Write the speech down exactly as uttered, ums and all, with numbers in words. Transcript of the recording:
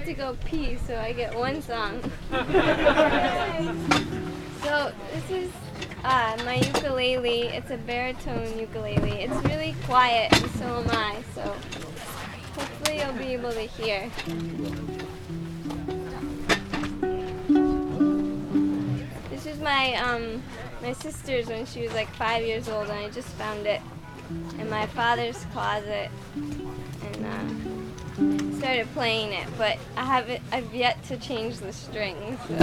to go pee, so I get one song. So this is uh, my ukulele. It's a baritone ukulele. It's really quiet, and so am I. So hopefully you'll be able to hear. This is my um my sister's when she was like five years old, and I just found it in my father's closet, and uh, started playing it. But I haven't. I've yet to change the strings. So.